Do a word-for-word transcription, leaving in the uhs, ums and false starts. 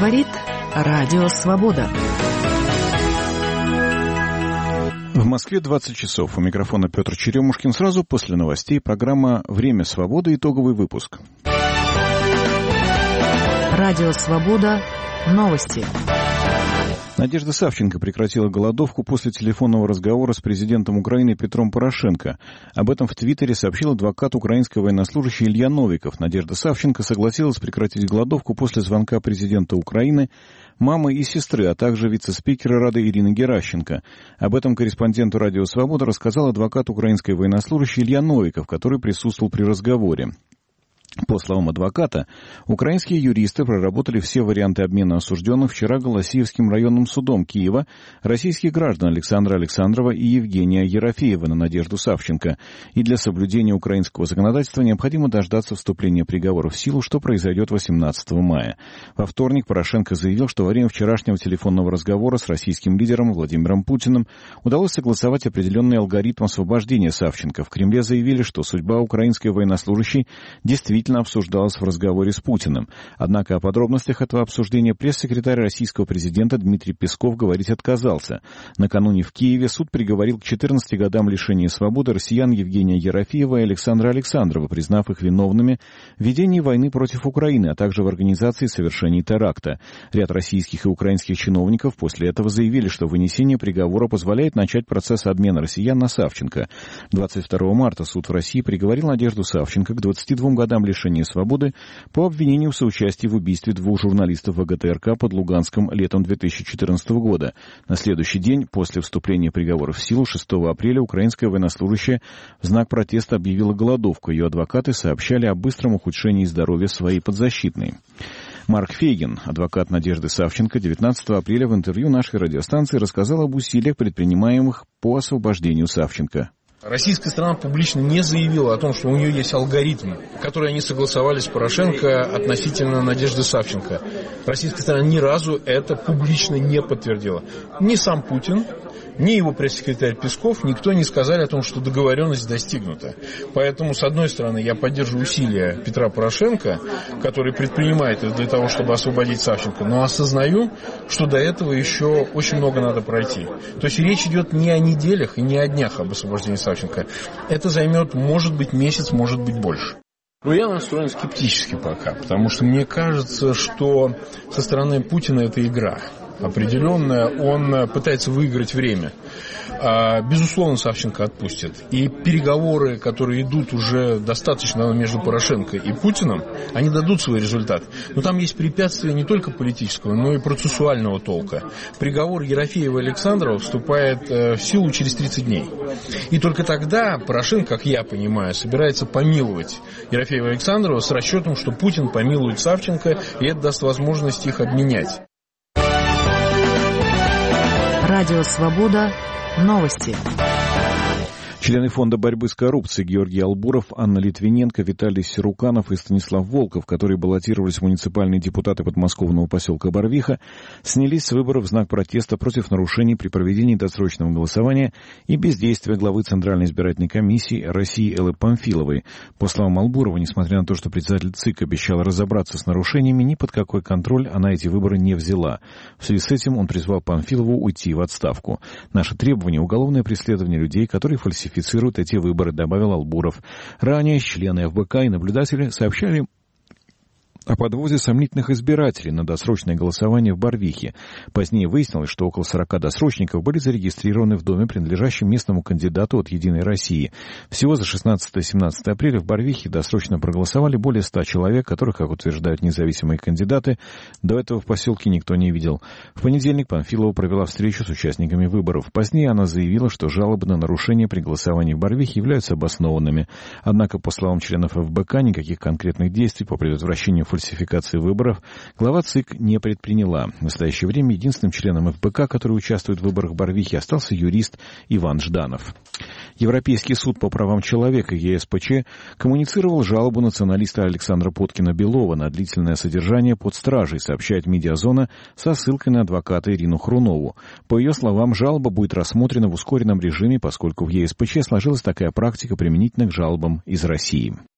Говорит Радио Свобода. В Москве двадцать часов. У микрофона Петр Черемушкин. Сразу после новостей программа «Время свободы». Итоговый выпуск. Радио Свобода. Новости. Надежда Савченко прекратила голодовку после телефонного разговора с президентом Украины Петром Порошенко. Об этом в Твиттере сообщил адвокат украинской военнослужащей Илья Новиков. Надежда Савченко согласилась прекратить голодовку после звонка президента Украины, мамы и сестры, а также вице-спикера Рады Ирины Геращенко. Об этом корреспонденту Радио Свобода рассказал адвокат украинской военнослужащей Илья Новиков, который присутствовал при разговоре. По словам адвоката, украинские юристы проработали все варианты обмена осужденных вчера Голосиевским районным судом Киева российских граждан Александра Александрова и Евгения Ерофеева на Надежду Савченко. И для соблюдения украинского законодательства необходимо дождаться вступления приговора в силу, что произойдет восемнадцатого мая. Во вторник Порошенко заявил, что во время вчерашнего телефонного разговора с российским лидером Владимиром Путиным удалось согласовать определенный алгоритм освобождения Савченко. В Кремле заявили, что судьба украинской военнослужащей действительно обсуждалось в разговоре с Путиным. Однако о подробностях этого обсуждения пресс-секретарь российского президента Дмитрий Песков говорить отказался. Накануне в Киеве суд приговорил к четырнадцати годам лишения свободы россиян Евгения Ерофеева и Александра Александрова, признав их виновными в ведении войны против Украины, а также в организации совершений теракта. Ряд российских и украинских чиновников после этого заявили, что вынесение приговора позволяет начать процесс обмена россиян на Савченко. двадцать второго марта суд в России приговорил Надежду Савченко к двадцати двум годам лишения лишения свободы по обвинению в соучастии в убийстве двух журналистов ВГТРК под Луганском летом две тысячи четырнадцатого года. На следующий день, после вступления приговора в силу, шестого апреля, украинская военнослужащая в знак протеста объявила голодовку. Ее адвокаты сообщали о быстром ухудшении здоровья своей подзащитной. Марк Фейгин, адвокат Надежды Савченко, девятнадцатого апреля в интервью нашей радиостанции рассказал об усилиях, предпринимаемых по освобождению Савченко. Российская сторона публично не заявила о том, что у нее есть алгоритм, который они согласовали с Порошенко относительно Надежды Савченко. Российская сторона ни разу это публично не подтвердила. Ни сам Путин, ни его пресс-секретарь Песков, никто не сказали о том, что договоренность достигнута. Поэтому, с одной стороны, я поддерживаю усилия Петра Порошенко, который предпринимает это для того, чтобы освободить Савченко, но осознаю, что до этого еще очень много надо пройти. То есть речь идет не о неделях и не о днях об освобождении Савченко. Это займет, может быть, месяц, может быть, больше. Но я настроен скептически пока, потому что мне кажется, что со стороны Путина это игра определенная, он пытается выиграть время. Безусловно, Савченко отпустят. И переговоры, которые идут уже достаточно между Порошенко и Путиным, они дадут свой результат. Но там есть препятствия не только политического, но и процессуального толка. Приговор Ерофеева и Александрова вступает в силу через тридцать дней. И только тогда Порошенко, как я понимаю, собирается помиловать Ерофеева и Александрова с расчетом, что Путин помилует Савченко, и это даст возможность их обменять. Радио Свобода. Новости. Члены Фонда борьбы с коррупцией Георгий Албуров, Анна Литвиненко, Виталий Сируканов и Станислав Волков, которые баллотировались в муниципальные депутаты подмосковного поселка Барвиха, снялись с выборов в знак протеста против нарушений при проведении досрочного голосования и бездействия главы Центральной избирательной комиссии России Эллы Памфиловой. По словам Албурова, несмотря на то, что председатель ЦИК обещал разобраться с нарушениями, ни под какой контроль она эти выборы не взяла. В связи с этим он призвал Памфилову уйти в отставку. Наше требование – уголовное преследование людей, которые фальсифицируют фальсифицируют эти выборы, добавил Албуров. Ранее члены эф бэ ка и наблюдатели сообщали о подвозе сомнительных избирателей на досрочное голосование в Барвихе. Позднее выяснилось, что около сорока досрочников были зарегистрированы в доме, принадлежащем местному кандидату от «Единой России». Всего за шестнадцатое-семнадцатое апреля в Барвихе досрочно проголосовали более ста человек, которых, как утверждают независимые кандидаты, до этого в поселке никто не видел. В понедельник Памфилова провела встречу с участниками выборов. Позднее она заявила, что жалобы на нарушения при голосовании в Барвихе являются обоснованными. Однако, по словам членов эф бэ ка, никаких конкретных действий по предотвращению фальсификации выборов глава ЦИК не предприняла. В настоящее время единственным членом эф бэ ка, который участвует в выборах в Барвихе, остался юрист Иван Жданов. Европейский суд по правам человека е эс пэ че коммуницировал жалобу националиста Александра Поткина-Белова на длительное содержание под стражей, сообщает «Медиазона» со ссылкой на адвоката Ирину Хрунову. По ее словам, жалоба будет рассмотрена в ускоренном режиме, поскольку в е эс пэ че сложилась такая практика применительно к жалобам из России.